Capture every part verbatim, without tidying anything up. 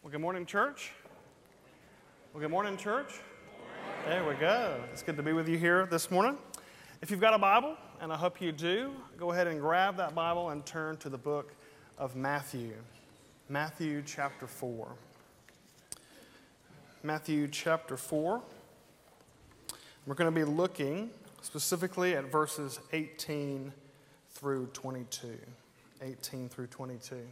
Well, good morning, church. Well, good morning, church. There we go. It's good to be with you here this morning. If you've got a Bible, and I hope you do, go ahead and grab that Bible and turn to the book of Matthew. Matthew chapter four. Matthew chapter four. We're going to be looking specifically at verses eighteen through twenty-two. eighteen through twenty-two.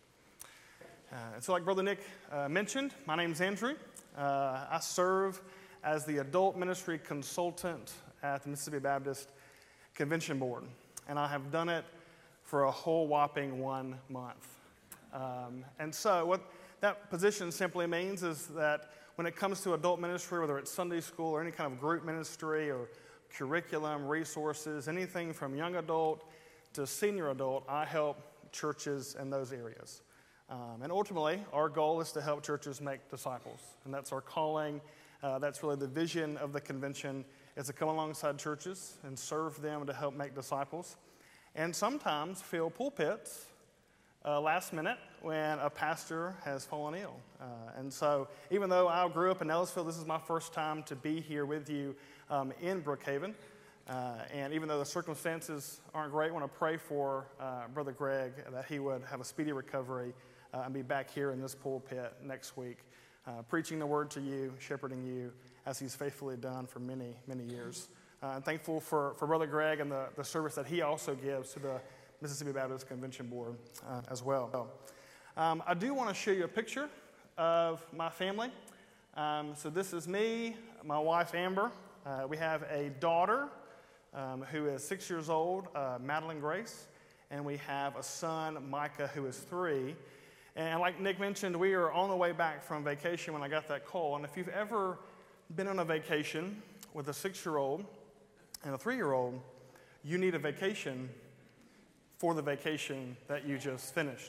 Uh, so like Brother Nick uh, mentioned, my name's Andrew. Uh, I serve as the adult ministry consultant at the Mississippi Baptist Convention Board, and I have done it for a whole whopping one month. Um, and so what that position simply means is that when it comes to adult ministry, whether it's Sunday school or any kind of group ministry or curriculum, resources, anything from young adult to senior adult, I help churches in those areas. Um, and ultimately, our goal is to help churches make disciples. And that's our calling. Uh, that's really the vision of the convention, is to come alongside churches and serve them to help make disciples. And sometimes fill pulpits uh, last minute when a pastor has fallen ill. Uh, and so even though I grew up in Ellisville, this is my first time to be here with you um, in Brookhaven. Uh, and even though the circumstances aren't great, I want to pray for uh, Brother Greg that he would have a speedy recovery uh, and be back here in this pulpit next week, uh, preaching the word to you, shepherding you, as he's faithfully done for many, many years. Uh, I'm thankful for, for Brother Greg and the, the service that he also gives to the Mississippi Baptist Convention Board uh, as well. Um, I do want to show you a picture of my family. Um, so this is me, my wife Amber. Uh, we have a daughter um, who is six years old, uh, Madeline Grace, and we have a son, Micah, who is three. And like Nick mentioned, we are on the way back from vacation when I got that call. And if you've ever been on a vacation with a six-year-old and a three-year-old, you need a vacation for the vacation that you just finished.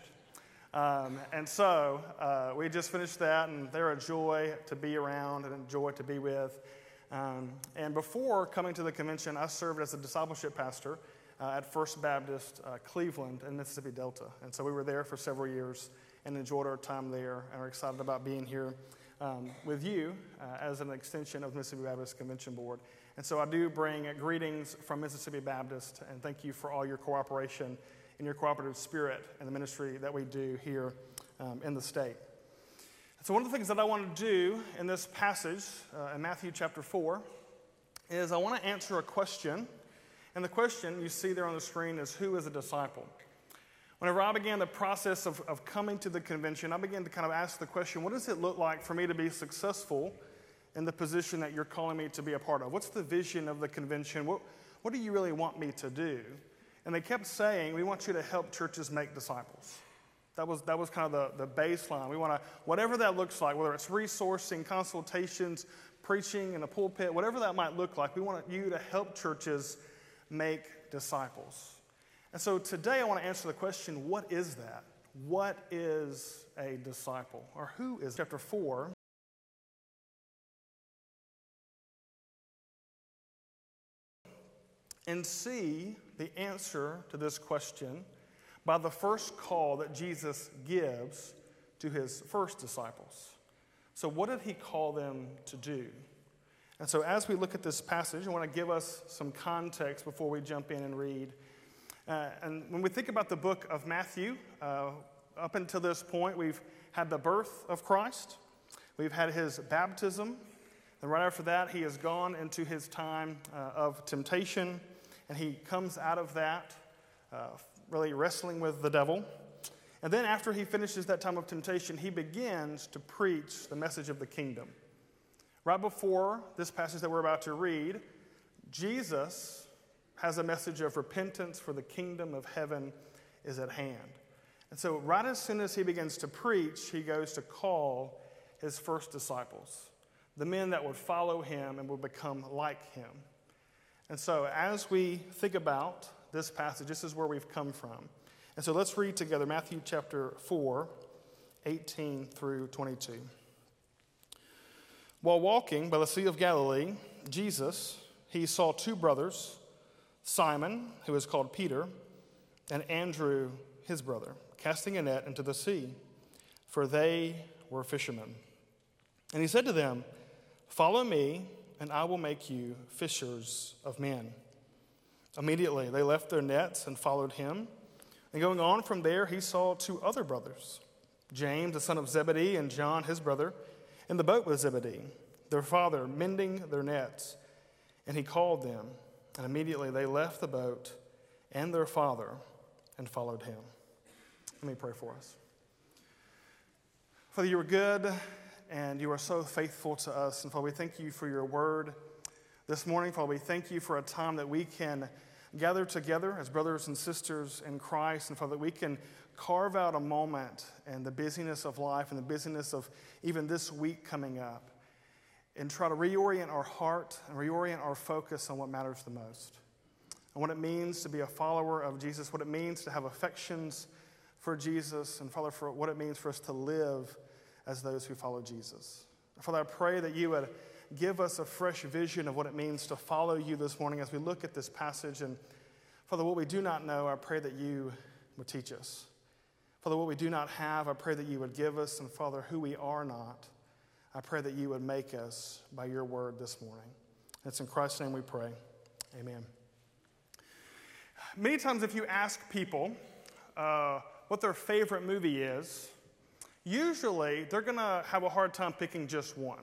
Um, and so uh, we just finished that, and they're a joy to be around and a joy to be with. Um, and before coming to the convention, I served as a discipleship pastor uh, at First Baptist uh, Cleveland in Mississippi Delta. And so we were there for several years and enjoyed our time there, and are excited about being here um, with you uh, as an extension of the Mississippi Baptist Convention Board. And so I do bring uh, greetings from Mississippi Baptist, and thank you for all your cooperation and your cooperative spirit in the ministry that we do here um, in the state. So one of the things that I want to do in this passage, uh, in Matthew chapter four, is I want to answer a question. And the question you see there on the screen is, who is a disciple? Whenever I began the process of, of coming to the convention, I began to kind of ask the question, what does it look like for me to be successful in the position that you're calling me to be a part of? What's the vision of the convention? What, what do you really want me to do? And they kept saying, we want you to help churches make disciples. That was that was kind of the, the baseline. We want to, whatever that looks like, whether it's resourcing, consultations, preaching in a pulpit, whatever that might look like, we want you to help churches make disciples. And so today I want to answer the question, what is that? What is a disciple? Or who is? Chapter four. And see the answer to this question by the first call that Jesus gives to his first disciples. So what did he call them to do? And so as we look at this passage, I want to give us some context before we jump in and read. Uh, and when we think about the book of Matthew, uh, up until this point, we've had the birth of Christ. We've had his baptism. And right after that, he has gone into his time uh, of temptation. And he comes out of that uh, really wrestling with the devil. And then after he finishes that time of temptation, he begins to preach the message of the kingdom. Right before this passage that we're about to read, Jesus has a message of repentance, for the kingdom of heaven is at hand. And so right as soon as he begins to preach, he goes to call his first disciples, the men that would follow him and would become like him. And so as we think about this passage, this is where we've come from. And so let's read together Matthew chapter four, eighteen through twenty-two. While walking by the Sea of Galilee, Jesus, he saw two brothers, Simon, who is called Peter, and Andrew, his brother, casting a net into the sea, for they were fishermen. And he said to them, "Follow me, and I will make you fishers of men." Immediately they left their nets and followed him. And going on from there, he saw two other brothers, James, the son of Zebedee, and John, his brother, in the boat with Zebedee, their father, mending their nets. And he called them, and immediately they left the boat and their father and followed him. Let me pray for us. Father, you are good, and you are so faithful to us. And Father, we thank you for your word this morning. Father, we thank you for a time that we can gather together as brothers and sisters in Christ. And Father, that we can carve out a moment in the busyness of life and the busyness of even this week coming up and try to reorient our heart and reorient our focus on what matters the most, and what it means to be a follower of Jesus, what it means to have affections for Jesus, and Father, for what it means for us to live as those who follow Jesus. Father, I pray that you would give us a fresh vision of what it means to follow you this morning as we look at this passage. And Father, what we do not know, I pray that you would teach us. Father, what we do not have, I pray that you would give us. And Father, who we are not, I pray that you would make us by your word this morning. It's in Christ's name we pray. Amen. Many times if you ask people uh, what their favorite movie is, usually they're going to have a hard time picking just one.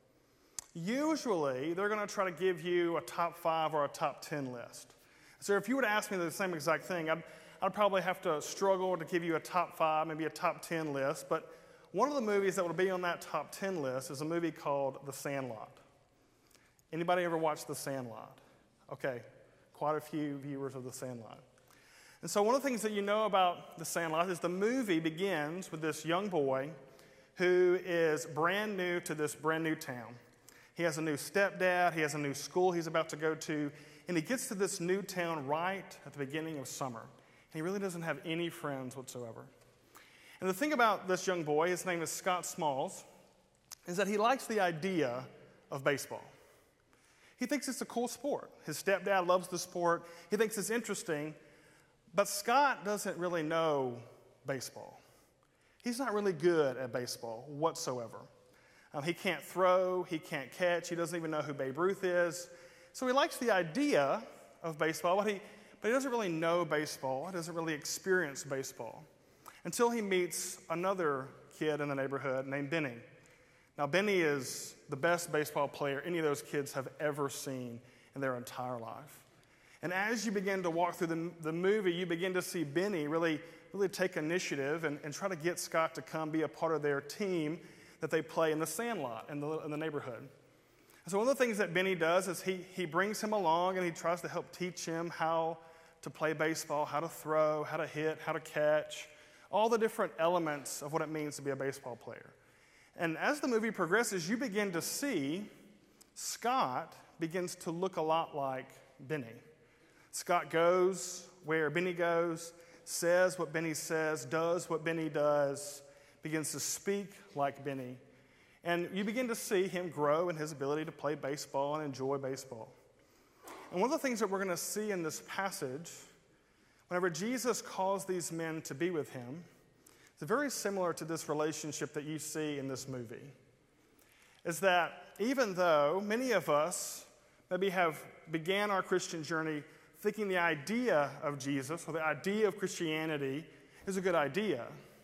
Usually they're going to try to give you a top five or a top ten list. So if you were to ask me the same exact thing, I'd, I'd probably have to struggle to give you a top five, maybe a top ten list. But one of the movies that would be on that top ten list is a movie called The Sandlot. Anybody ever watched The Sandlot? Okay, quite a few viewers of The Sandlot. And so one of the things that you know about The Sandlot is the movie begins with this young boy who is brand new to this brand new town. He has a new stepdad, he has a new school he's about to go to, and he gets to this new town right at the beginning of summer. And he really doesn't have any friends whatsoever. And the thing about this young boy, his name is Scott Smalls, is that he likes the idea of baseball. He thinks it's a cool sport. His stepdad loves the sport. He thinks it's interesting. But Scott doesn't really know baseball. He's not really good at baseball whatsoever. Um, he can't throw. He can't catch. He doesn't even know who Babe Ruth is. So he likes the idea of baseball, but he, but he doesn't really know baseball. He doesn't really experience baseball until he meets another kid in the neighborhood named Benny. Now, Benny is the best baseball player any of those kids have ever seen in their entire life. And as you begin to walk through the, the movie, you begin to see Benny really, really take initiative and, and try to get Scott to come be a part of their team that they play in the Sandlot in the, in the neighborhood. And so one of the things that Benny does is he, he brings him along and he tries to help teach him how to play baseball, how to throw, how to hit, how to catch, all the different elements of what it means to be a baseball player. And as the movie progresses, you begin to see Scott begins to look a lot like Benny. Scott goes where Benny goes, says what Benny says, does what Benny does, begins to speak like Benny. And you begin to see him grow in his ability to play baseball and enjoy baseball. And one of the things that we're going to see in this passage, whenever Jesus calls these men to be with him, is very similar to this relationship that you see in this movie. Is that even though many of us maybe have began our Christian journey thinking the idea of Jesus or the idea of Christianity is a good idea,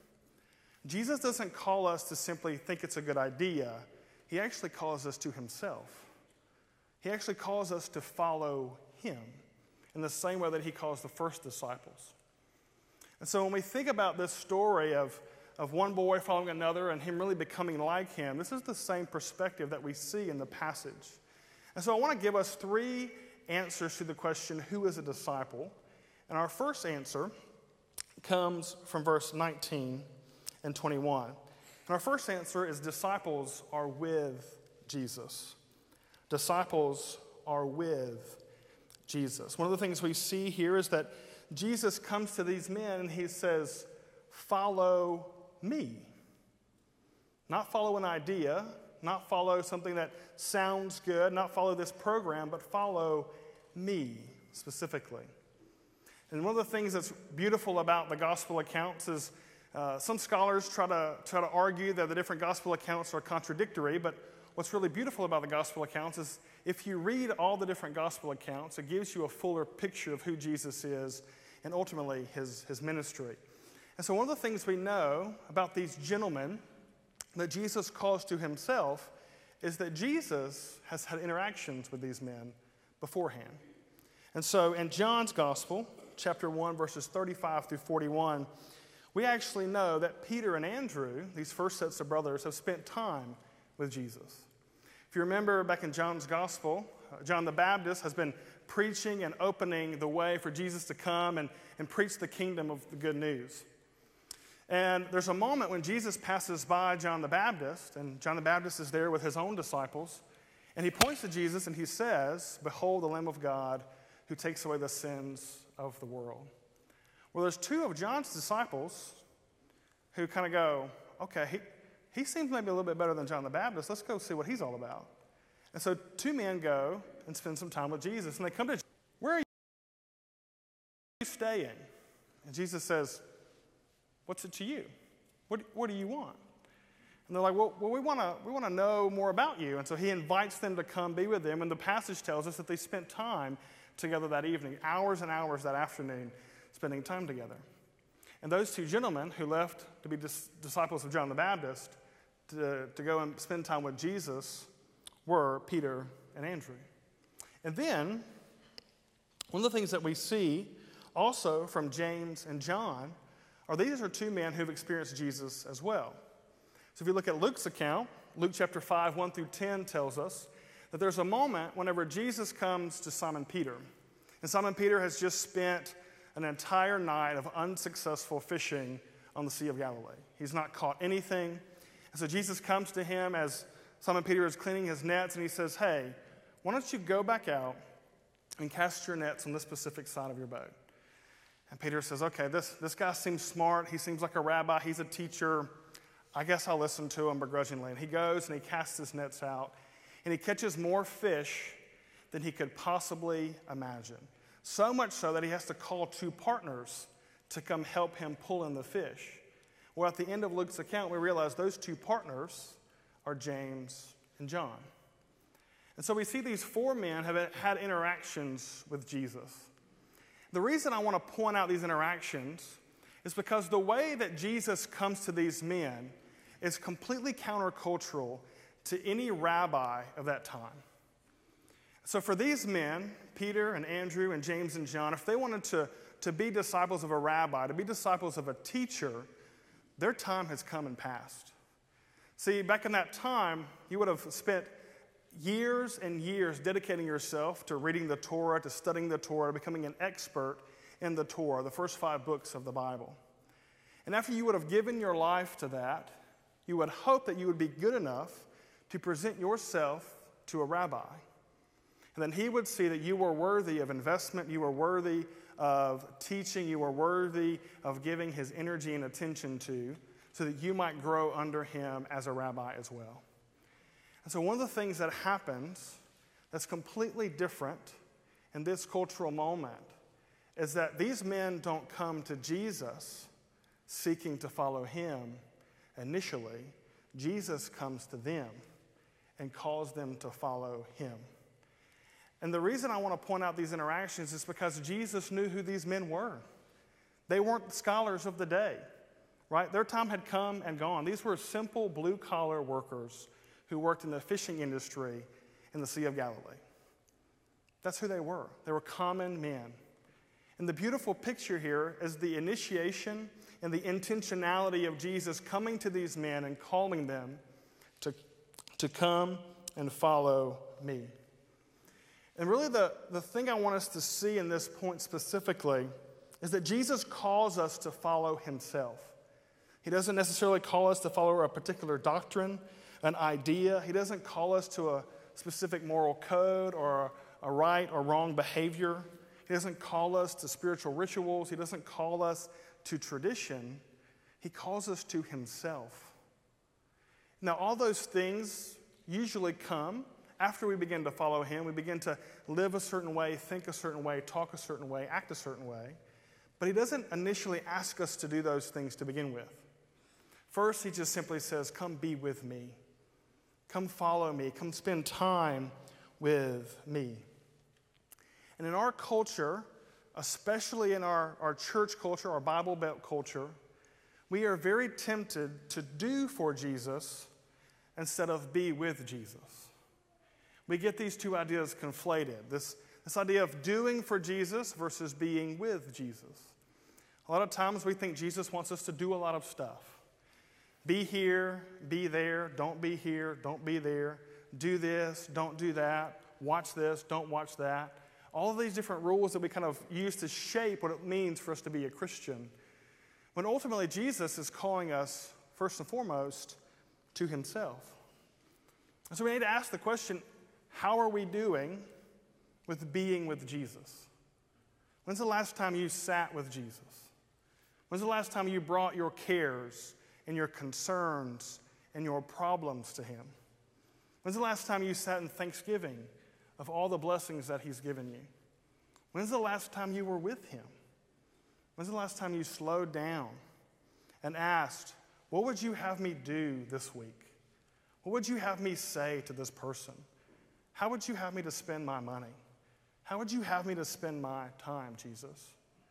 Jesus doesn't call us to simply think it's a good idea. He actually calls us to himself. He actually calls us to follow him in the same way that he calls the first disciples. And so when we think about this story of, of one boy following another and him really becoming like him, this is the same perspective that we see in the passage. And so I want to give us three answers to the question, who is a disciple? And our first answer comes from verse nineteen and twenty-one. And our first answer is disciples are with Jesus. Disciples are with Jesus. One of the things we see here is that Jesus comes to these men and he says, follow me. Not follow an idea, not follow something that sounds good, not follow this program, but follow me specifically. And one of the things that's beautiful about the gospel accounts is Uh, some scholars try to, try to argue that the different gospel accounts are contradictory, but what's really beautiful about the gospel accounts is if you read all the different gospel accounts, it gives you a fuller picture of who Jesus is and ultimately his, his ministry. And so one of the things we know about these gentlemen that Jesus calls to himself is that Jesus has had interactions with these men beforehand. And so in John's gospel, chapter one, verses thirty-five through forty-one, we actually know that Peter and Andrew, these first sets of brothers, have spent time with Jesus. If you remember back in John's gospel, uh, John the Baptist has been preaching and opening the way for Jesus to come and, and preach the kingdom of the good news. And there's a moment when Jesus passes by John the Baptist, and John the Baptist is there with his own disciples, and he points to Jesus and he says, "Behold the Lamb of God who takes away the sins of the world." Well, there's two of John's disciples who kind of go, okay, he, he seems maybe a little bit better than John the Baptist. Let's go see what he's all about. And so two men go and spend some time with Jesus, and they come to Jesus. "Where are you staying?" And Jesus says, "What's it to you? What, what do you want?" And they're like, well, well we want to we want to know more about you. And so he invites them to come be with him. And the passage tells us that they spent time together that evening, hours and hours that afternoon, spending time together. And those two gentlemen who left to be dis- disciples of John the Baptist to, to go and spend time with Jesus were Peter and Andrew. And then, one of the things that we see also from James and John are these are two men who've experienced Jesus as well. So if you look at Luke's account, Luke chapter five, one through ten tells us that there's a moment whenever Jesus comes to Simon Peter. And Simon Peter has just spent an entire night of unsuccessful fishing on the Sea of Galilee. He's not caught anything. And so Jesus comes to him as Simon Peter is cleaning his nets, and he says, "Hey, why don't you go back out and cast your nets on this specific side of your boat?" And Peter says, "Okay, this, this guy seems smart. He seems like a rabbi. He's a teacher. I guess I'll listen to him begrudgingly." And he goes and he casts his nets out, and he catches more fish than he could possibly imagine. So much so that he has to call two partners to come help him pull in the fish. Well, at the end of Luke's account, we realize those two partners are James and John. And so we see these four men have had interactions with Jesus. The reason I want to point out these interactions is because the way that Jesus comes to these men is completely countercultural to any rabbi of that time. So for these men, Peter and Andrew and James and John, if they wanted to, to be disciples of a rabbi, to be disciples of a teacher, their time has come and passed. See, back in that time, you would have spent years and years dedicating yourself to reading the Torah, to studying the Torah, becoming an expert in the Torah, the first five books of the Bible. And after you would have given your life to that, you would hope that you would be good enough to present yourself to a rabbi. And then he would see that you were worthy of investment, you were worthy of teaching, you were worthy of giving his energy and attention to, so that you might grow under him as a rabbi as well. And so one of the things that happens that's completely different in this cultural moment is that these men don't come to Jesus seeking to follow him initially. Jesus comes to them and calls them to follow him. And the reason I want to point out these interactions is because Jesus knew who these men were. They weren't the scholars of the day, right? Their time had come and gone. These were simple blue-collar workers who worked in the fishing industry in the Sea of Galilee. That's who they were. They were common men. And the beautiful picture here is the initiation and the intentionality of Jesus coming to these men and calling them to, to come and follow me. And really the, the thing I want us to see in this point specifically is that Jesus calls us to follow himself. He doesn't necessarily call us to follow a particular doctrine, an idea. He doesn't call us to a specific moral code or a, a right or wrong behavior. He doesn't call us to spiritual rituals. He doesn't call us to tradition. He calls us to himself. Now, all those things usually come after we begin to follow him. We begin to live a certain way, think a certain way, talk a certain way, act a certain way. But he doesn't initially ask us to do those things to begin with. First, he just simply says, come be with me. Come follow me. Come spend time with me. And in our culture, especially in our, our church culture, our Bible Belt culture, we are very tempted to do for Jesus instead of be with Jesus. We get these two ideas conflated, this, this idea of doing for Jesus versus being with Jesus. A lot of times we think Jesus wants us to do a lot of stuff. Be here, be there, don't be here, don't be there. Do this, don't do that. Watch this, don't watch that. All of these different rules that we kind of use to shape what it means for us to be a Christian. When ultimately Jesus is calling us, first and foremost, to himself. And so we need to ask the question, how are we doing with being with Jesus? When's the last time you sat with Jesus? When's the last time you brought your cares and your concerns and your problems to him? When's the last time you sat in thanksgiving of all the blessings that he's given you? When's the last time you were with him? When's the last time you slowed down and asked, what would you have me do this week? What would you have me say to this person? How would you have me to spend my money? How would you have me to spend my time, Jesus?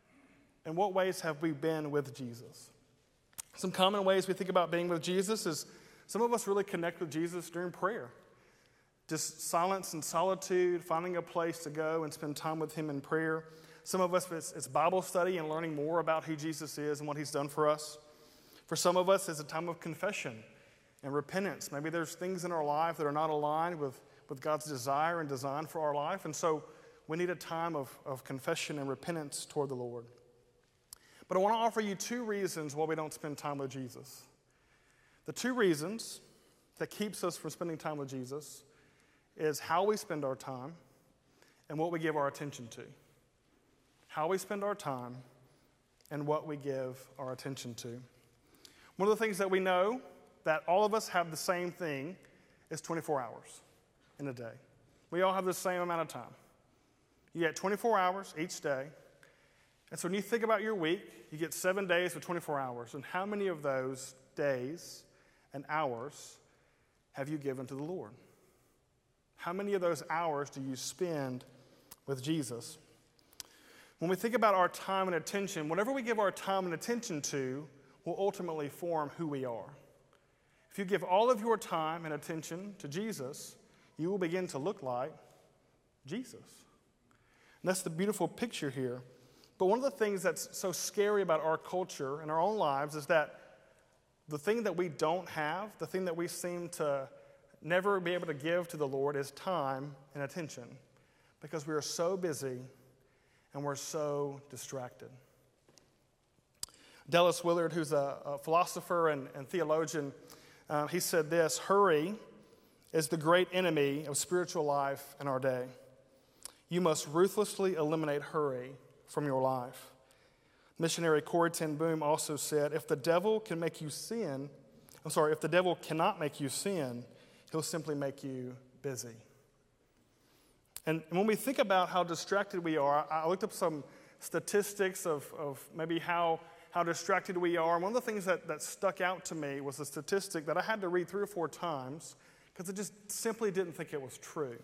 In what ways have we been with Jesus? Some common ways we think about being with Jesus is some of us really connect with Jesus during prayer. Just silence and solitude, finding a place to go and spend time with him in prayer. Some of us, it's, it's Bible study and learning more about who Jesus is and what he's done for us. For some of us, it's a time of confession and repentance. Maybe there's things in our life that are not aligned with, with God's desire and design for our life. And so we need a time of, of confession and repentance toward the Lord. But I want to offer you two reasons why we don't spend time with Jesus. The two reasons that keeps us from spending time with Jesus is how we spend our time and what we give our attention to. How we spend our time and what we give our attention to. One of the things that we know that all of us have the same thing is twenty-four hours in a day. We all have the same amount of time. You get twenty-four hours each day. And so when you think about your week, you get seven days with twenty-four hours. And how many of those days and hours have you given to the Lord? How many of those hours do you spend with Jesus? When we think about our time and attention, whatever we give our time and attention to will ultimately form who we are. If you give all of your time and attention to Jesus, you will begin to look like Jesus. And that's the beautiful picture here. But one of the things that's so scary about our culture and our own lives is that the thing that we don't have, the thing that we seem to never be able to give to the Lord is time and attention, because we are so busy and we're so distracted. Dallas Willard, who's a, a philosopher and, and theologian, uh, he said this: hurry is the great enemy of spiritual life in our day. You must ruthlessly eliminate hurry from your life. Missionary Corrie ten Boom also said, if the devil can make you sin, I'm sorry, if the devil cannot make you sin, he'll simply make you busy. And when we think about how distracted we are, I looked up some statistics of, of maybe how, how distracted we are. And one of the things that, that stuck out to me was a statistic that I had to read three or four times because I just simply didn't think it was true.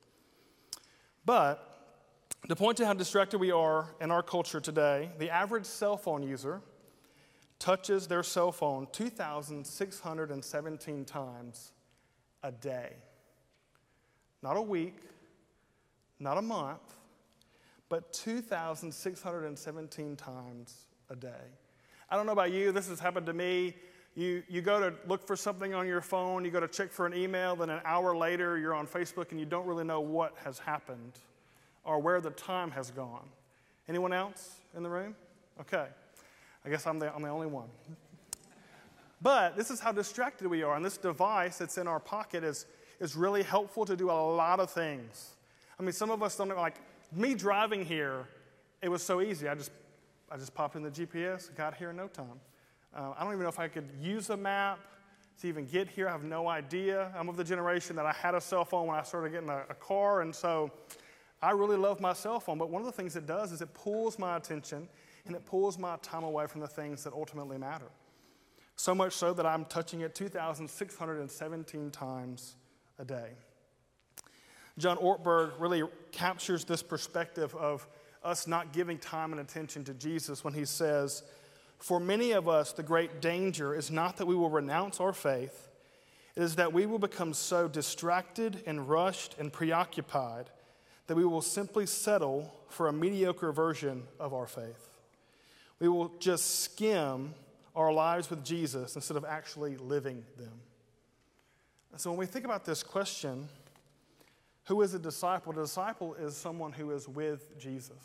But to point to how distracted we are in our culture today, the average cell phone user touches their cell phone two thousand six hundred seventeen times a day. Not a week, not a month, but two thousand six hundred seventeen times a day. I don't know about you, this has happened to me. You, you go to look for something on your phone, you go to check for an email, then an hour later you're on Facebook and you don't really know what has happened or where the time has gone. Anyone else in the room? Okay. I guess I'm the, I'm the only one. But this is how distracted we are. And this device that's in our pocket is, is really helpful to do a lot of things. I mean, some of us don't know, like me driving here, it was so easy. I just, I just popped in the G P S, got here in no time. Uh, I don't even know if I could use a map to even get here. I have no idea. I'm of the generation that I had a cell phone when I started getting a, a car. And so I really love my cell phone. But one of the things it does is it pulls my attention and it pulls my time away from the things that ultimately matter. So much so that I'm touching it two thousand six hundred seventeen times a day. John Ortberg really captures this perspective of us not giving time and attention to Jesus when he says, "For many of us, the great danger is not that we will renounce our faith, it is that we will become so distracted and rushed and preoccupied that we will simply settle for a mediocre version of our faith. We will just skim our lives with Jesus instead of actually living them." And so when we think about this question, who is a disciple? A disciple is someone who is with Jesus.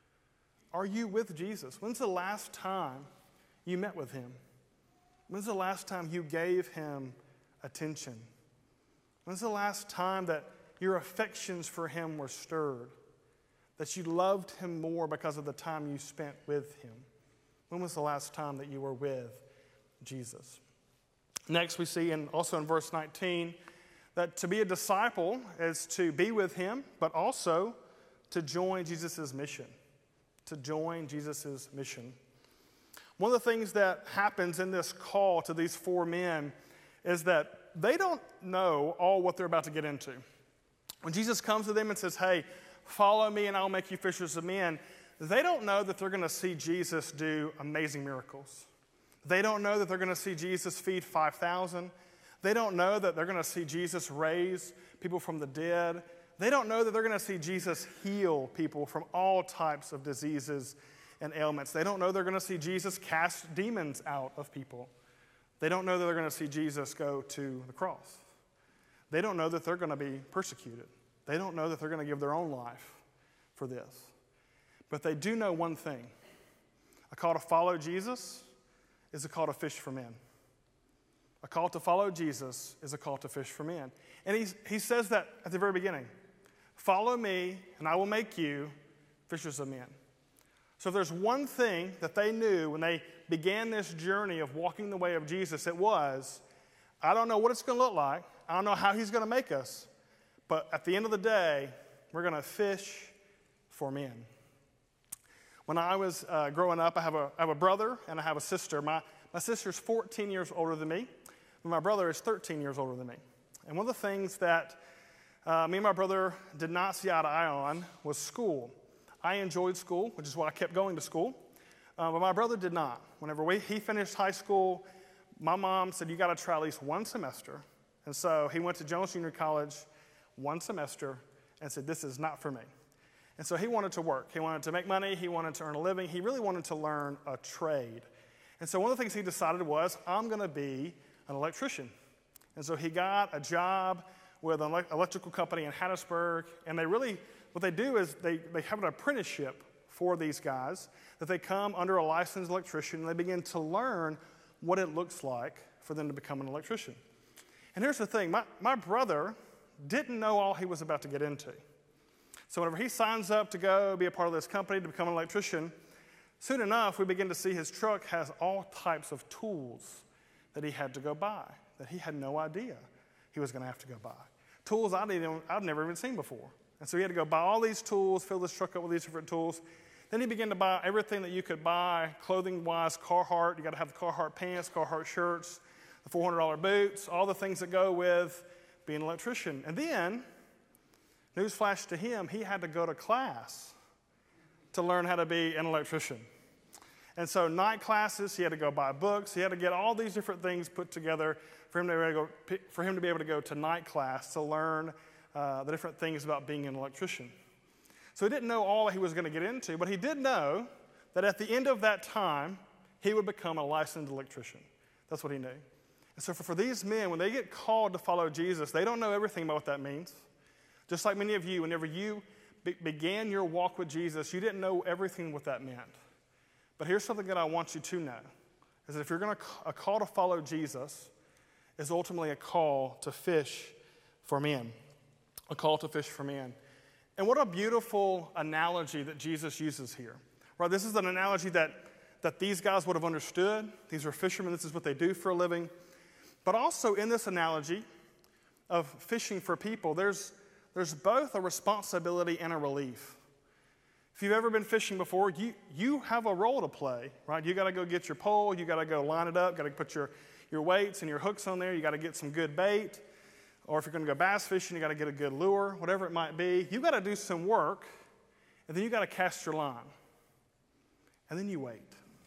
Are you with Jesus? When's the last time you met with him? When's the last time you gave him attention? When's the last time that your affections for him were stirred? That you loved him more because of the time you spent with him? When was the last time that you were with Jesus? Next, we see, and also in verse nineteen, that to be a disciple is to be with him, but also to join Jesus' mission. To join Jesus' mission. One of the things that happens in this call to these four men is that they don't know all what they're about to get into. When Jesus comes to them and says, "Hey, follow me and I'll make you fishers of men," they don't know that they're going to see Jesus do amazing miracles. They don't know that they're going to see Jesus feed five thousand. They don't know that they're going to see Jesus raise people from the dead. They don't know that they're going to see Jesus heal people from all types of diseases and ailments. They don't know they're going to see Jesus cast demons out of people. They don't know that they're going to see Jesus go to the cross. They don't know that they're going to be persecuted. They don't know that they're going to give their own life for this. But they do know one thing. A call to follow Jesus is a call to fish for men. A call to follow Jesus is a call to fish for men. And he, he says that at the very beginning. "Follow me, and I will make you fishers of men." So if there's one thing that they knew when they began this journey of walking the way of Jesus, it was, I don't know what it's going to look like. I don't know how he's going to make us. But at the end of the day, we're going to fish for men. When I was uh, growing up, I have, a, I have a brother and I have a sister. My, my sister's fourteen years older than me. And my brother is thirteen years older than me. And one of the things that uh, me and my brother did not see eye to eye on was school. I enjoyed school, which is why I kept going to school. Uh, but my brother did not. Whenever we, he finished high school, my mom said, "You got to try at least one semester." And so he went to Jones Junior College one semester and said, "This is not for me." And so he wanted to work. He wanted to make money. He wanted to earn a living. He really wanted to learn a trade. And so one of the things he decided was, I'm going to be an electrician. And so he got a job with an electrical company in Hattiesburg. And they really, what they do is they, they have an apprenticeship for these guys that they come under a licensed electrician and they begin to learn what it looks like for them to become an electrician. And here's the thing, my, my brother didn't know all he was about to get into. So whenever he signs up to go be a part of this company to become an electrician, soon enough we begin to see his truck has all types of tools that he had to go buy, that he had no idea he was going to have to go buy. Tools I'd, even, I'd never even seen before. And so he had to go buy all these tools, fill this truck up with these different tools. Then he began to buy everything that you could buy, clothing-wise, Carhartt. You got to have the Carhartt pants, Carhartt shirts, the four hundred dollars boots, all the things that go with being an electrician. And then, newsflash to him, he had to go to class to learn how to be an electrician. And so night classes, he had to go buy books. He had to get all these different things put together for him to be able to, go, for him to, be able to go to night class to learn uh, the different things about being an electrician. So he didn't know all that he was going to get into, but he did know that at the end of that time, he would become a licensed electrician. That's what he knew. And so for, for these men, when they get called to follow Jesus, they don't know everything about what that means. Just like many of you, whenever you be- began your walk with Jesus, you didn't know everything what that meant. But here's something that I want you to know, is that if you're going to, a call to follow Jesus is ultimately a call to fish for men. A call to fish for men. And what a beautiful analogy that Jesus uses here. Right? This is an analogy that, that these guys would have understood. These are fishermen. This is what they do for a living. But also in this analogy of fishing for people, there's, there's both a responsibility and a relief. If you've ever been fishing before, you, you have a role to play, right? You got to go get your pole. You got to go line it up. Got to put your, your weights and your hooks on there. You got to get some good bait. Or if you're going to go bass fishing, you got to get a good lure, whatever it might be. You got to do some work, and then you got to cast your line. And then you wait,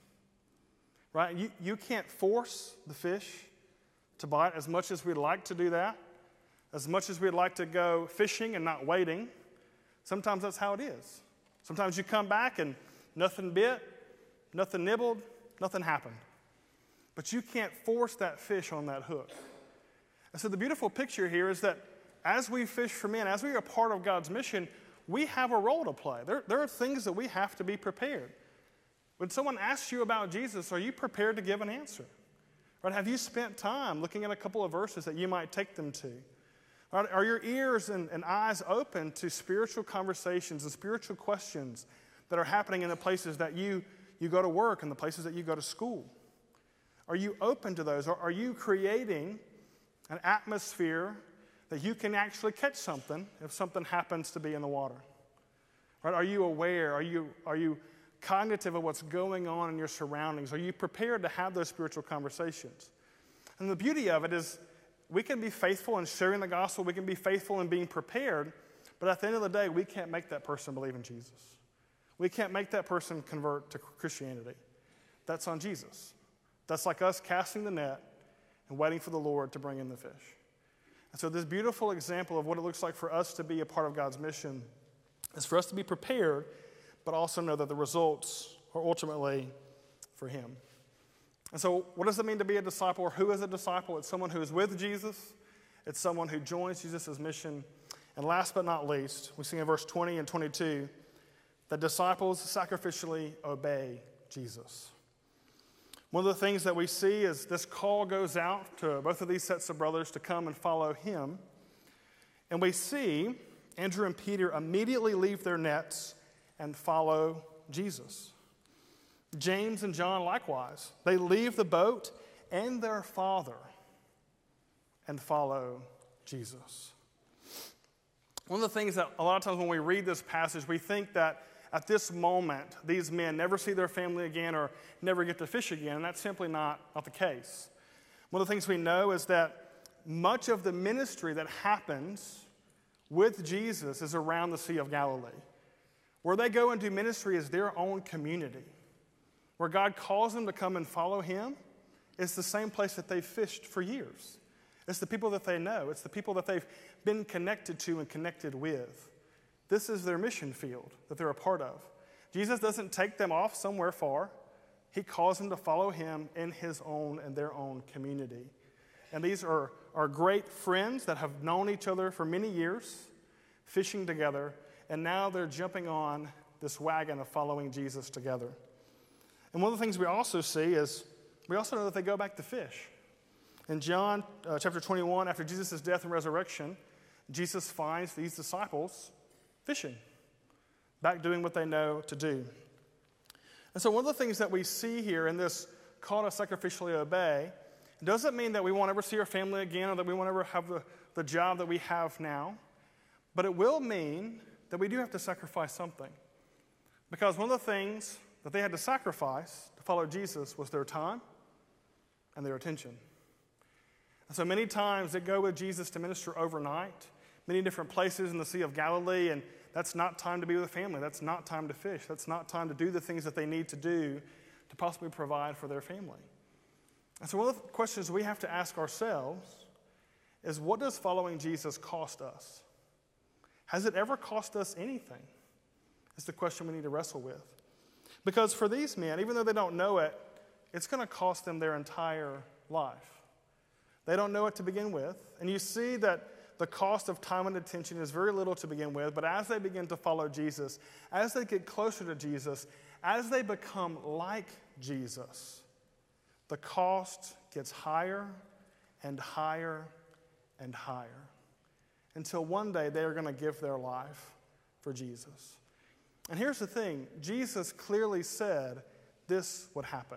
right? You, you can't force the fish to bite as much as we'd like to do that, as much as we'd like to go fishing and not waiting. Sometimes that's how it is. Sometimes you come back and nothing bit, nothing nibbled, nothing happened. But you can't force that fish on that hook. And so the beautiful picture here is that as we fish for men, as we are part of God's mission, we have a role to play. There, there are things that we have to be prepared. When someone asks you about Jesus, are you prepared to give an answer? Right? Have you spent time looking at a couple of verses that you might take them to? Right? Are your ears and, and eyes open to spiritual conversations and spiritual questions that are happening in the places that you, you go to work and the places that you go to school? Are you open to those? Or are you creating an atmosphere that you can actually catch something if something happens to be in the water? Right? Are you aware? Are you, are you cognitive of what's going on in your surroundings? Are you prepared to have those spiritual conversations? And the beauty of it is we can be faithful in sharing the gospel. We can be faithful in being prepared. But at the end of the day, we can't make that person believe in Jesus. We can't make that person convert to Christianity. That's on Jesus. That's like us casting the net and waiting for the Lord to bring in the fish. And so this beautiful example of what it looks like for us to be a part of God's mission is for us to be prepared, but also know that the results are ultimately for him. And so what does it mean to be a disciple, or who is a disciple? It's someone who is with Jesus. It's someone who joins Jesus' mission. And last but not least, we see in verse twenty and twenty-two that disciples sacrificially obey Jesus. One of the things that we see is this call goes out to both of these sets of brothers to come and follow him. And we see Andrew and Peter immediately leave their nets and follow Jesus. James and John likewise. They leave the boat and their father and follow Jesus. One of the things that a lot of times when we read this passage, we think that at this moment, these men never see their family again or never get to fish again, and that's simply not, not the case. One of the things we know is that much of the ministry that happens with Jesus is around the Sea of Galilee. Where they go and do ministry is their own community. Where God calls them to come and follow him, it's the same place that they've fished for years. It's the people that they know. It's the people that they've been connected to and connected with. This is their mission field that they're a part of. Jesus doesn't take them off somewhere far. He calls them to follow him in his own and their own community. And these are, are great friends that have known each other for many years, fishing together, and now they're jumping on this wagon of following Jesus together. And one of the things we also see is we also know that they go back to fish. In John uh, chapter twenty-one, after Jesus' death and resurrection, Jesus finds these disciples fishing, back doing what they know to do. And so one of the things that we see here in this call to sacrificially obey doesn't mean that we won't ever see our family again or that we won't ever have the, the job that we have now, but it will mean that we do have to sacrifice something. Because one of the things that they had to sacrifice to follow Jesus was their time and their attention. And so many times they go with Jesus to minister overnight, many different places in the Sea of Galilee, and that's not time to be with a family. That's not time to fish. That's not time to do the things that they need to do to possibly provide for their family. And so one of the questions we have to ask ourselves is, what does following Jesus cost us? Has it ever cost us anything? It's the question we need to wrestle with. Because for these men, even though they don't know it, it's going to cost them their entire life. They don't know it to begin with. And you see that the cost of time and attention is very little to begin with, but as they begin to follow Jesus, as they get closer to Jesus, as they become like Jesus, the cost gets higher and higher and higher until one day they are going to give their life for Jesus. And here's the thing, Jesus clearly said this would happen.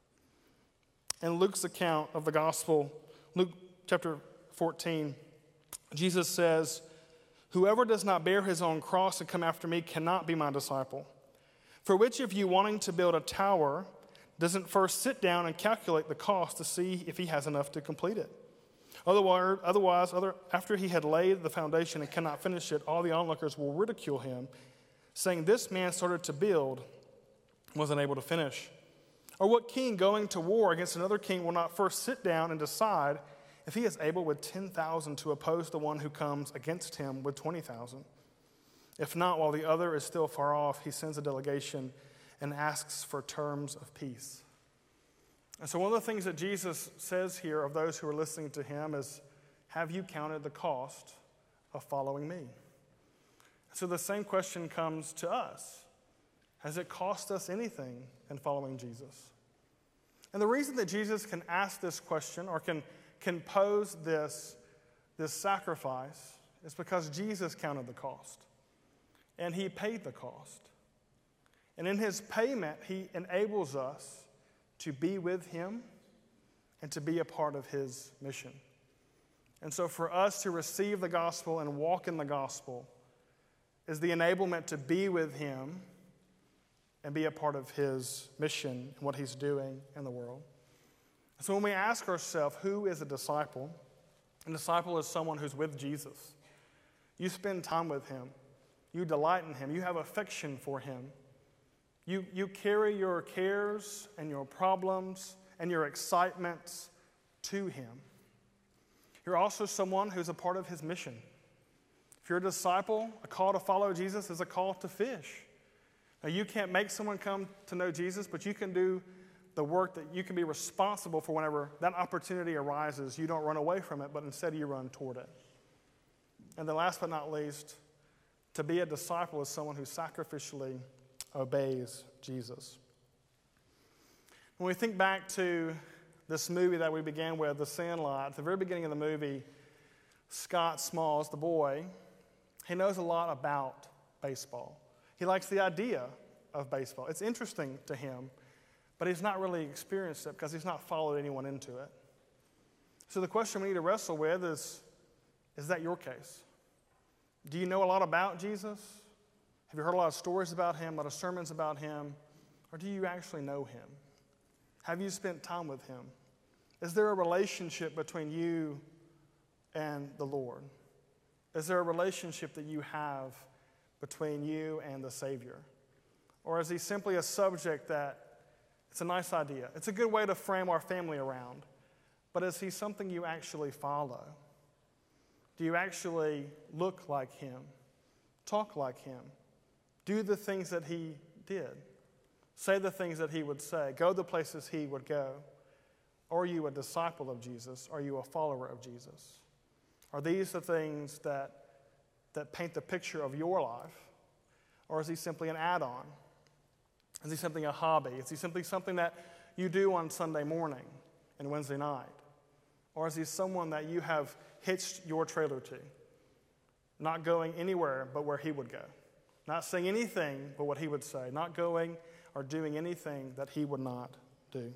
In Luke's account of the gospel, Luke chapter fourteen, Jesus says, "Whoever does not bear his own cross and come after me cannot be my disciple. For which of you wanting to build a tower doesn't first sit down and calculate the cost to see if he has enough to complete it? Otherwise, otherwise other, after he had laid the foundation and cannot finish it, all the onlookers will ridicule him, saying, this man started to build, wasn't able to finish. Or what king going to war against another king will not first sit down and decide if he is able with ten thousand to oppose the one who comes against him with twenty thousand? If not, while the other is still far off, he sends a delegation and asks for terms of peace. And so one of the things that Jesus says here of those who are listening to him is, have you counted the cost of following me? So the same question comes to us. Has it cost us anything in following Jesus? And the reason that Jesus can ask this question or can, can pose this, this sacrifice is because Jesus counted the cost. And he paid the cost. And in his payment, he enables us to be with him and to be a part of his mission. And so for us to receive the gospel and walk in the gospel is the enablement to be with him and be a part of his mission and what he's doing in the world. So when we ask ourselves, who is a disciple? A disciple is someone who's with Jesus. You spend time with him. You delight in him. You have affection for him. You, you carry your cares and your problems and your excitements to him. You're also someone who's a part of his mission. If you're a disciple, a call to follow Jesus is a call to fish. Now, you can't make someone come to know Jesus, but you can do the work that you can be responsible for whenever that opportunity arises. You don't run away from it, but instead you run toward it. And then last but not least, to be a disciple is someone who sacrificially obeys Jesus. When we think back to this movie that we began with, The Sandlot, at the very beginning of the movie, Scott Smalls, the boy, he knows a lot about baseball. He likes the idea of baseball. It's interesting to him, but he's not really experienced it because he's not followed anyone into it. So the question we need to wrestle with is, is that your case? Do you know a lot about Jesus? Have you heard a lot of stories about him, a lot of sermons about him? Or do you actually know him? Have you spent time with him? Is there a relationship between you and the Lord? Is there a relationship that you have between you and the Savior? Or is he simply a subject that it's a nice idea? It's a good way to frame our family around. But is he something you actually follow? Do you actually look like him, talk like him, do the things that he did, say the things that he would say, go the places he would go? Are you a disciple of Jesus? Are you a follower of Jesus? Are these the things that, that paint the picture of your life? Or is he simply an add-on? Is he simply a hobby? Is he simply something that you do on Sunday morning and Wednesday night? Or is he someone that you have hitched your trailer to, not going anywhere but where he would go, not saying anything but what he would say, not going or doing anything that he would not do?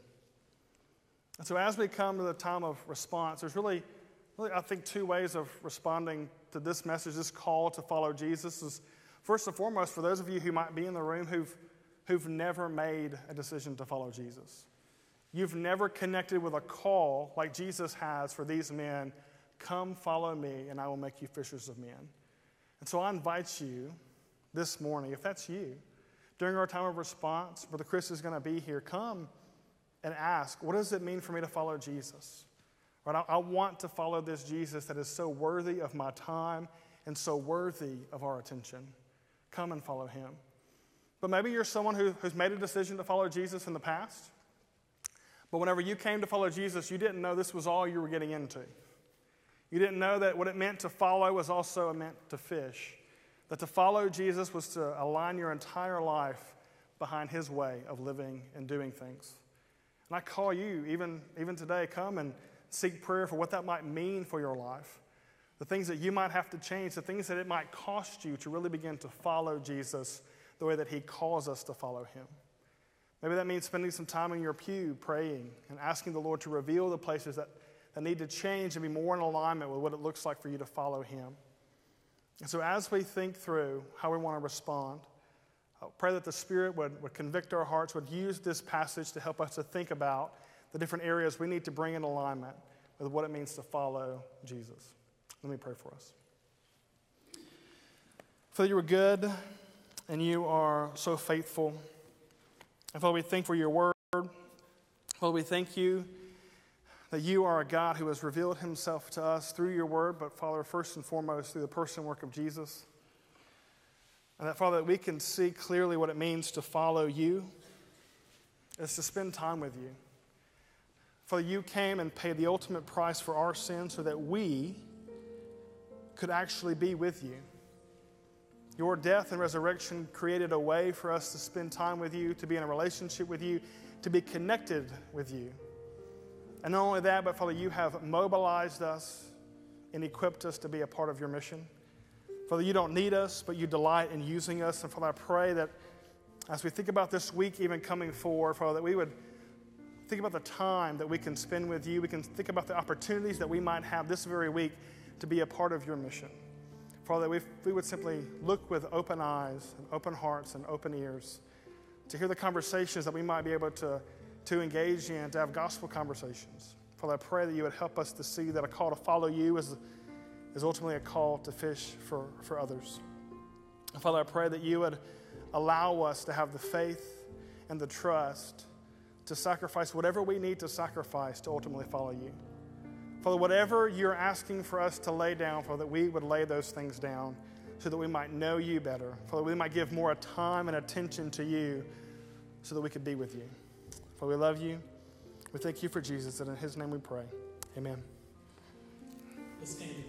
And so as we come to the time of response, there's really, really, I think, two ways of responding to this message, this call to follow Jesus. Is first and foremost, for those of you who might be in the room who've, who've never made a decision to follow Jesus. You've never connected with a call like Jesus has for these men. Come follow me and I will make you fishers of men. And so I invite you this morning, if that's you, during our time of response, Brother Chris is going to be here, come and ask, what does it mean for me to follow Jesus? Right? I, I want to follow this Jesus that is so worthy of my time and so worthy of our attention. Come and follow him. But maybe you're someone who, who's made a decision to follow Jesus in the past, but whenever you came to follow Jesus, you didn't know this was all you were getting into. You didn't know that what it meant to follow was also meant to fish. That to follow Jesus was to align your entire life behind his way of living and doing things. And I call you, even, even today, come and seek prayer for what that might mean for your life. The things that you might have to change, the things that it might cost you to really begin to follow Jesus the way that he calls us to follow him. Maybe that means spending some time in your pew praying and asking the Lord to reveal the places that, that need to change and be more in alignment with what it looks like for you to follow him. And so as we think through how we want to respond, I pray that the Spirit would, would convict our hearts, would use this passage to help us to think about the different areas we need to bring in alignment with what it means to follow Jesus. Let me pray for us. Father, you are good, and you are so faithful. And Father, we thank for your word. Father, we thank you that you are a God who has revealed himself to us through your word, but Father, first and foremost, through the person and work of Jesus. And that, Father, that we can see clearly what it means to follow you is to spend time with you. Father, you came and paid the ultimate price for our sins so that we could actually be with you. Your death and resurrection created a way for us to spend time with you, to be in a relationship with you, to be connected with you. And not only that, but Father, you have mobilized us and equipped us to be a part of your mission. Father, you don't need us, but you delight in using us. And Father, I pray that as we think about this week even coming forward, Father, that we would think about the time that we can spend with you. We can think about the opportunities that we might have this very week to be a part of your mission. Father, that we, we would simply look with open eyes and open hearts and open ears to hear the conversations that we might be able to, to engage in, to have gospel conversations. Father, I pray that you would help us to see that a call to follow you is, is ultimately a call to fish for, for others. And Father, I pray that you would allow us to have the faith and the trust to sacrifice whatever we need to sacrifice to ultimately follow you. Father, whatever you're asking for us to lay down, Father, that we would lay those things down so that we might know you better. Father, we might give more time and attention to you so that we could be with you. Father, we love you. We thank you for Jesus, and in his name we pray. Amen. Let's stand.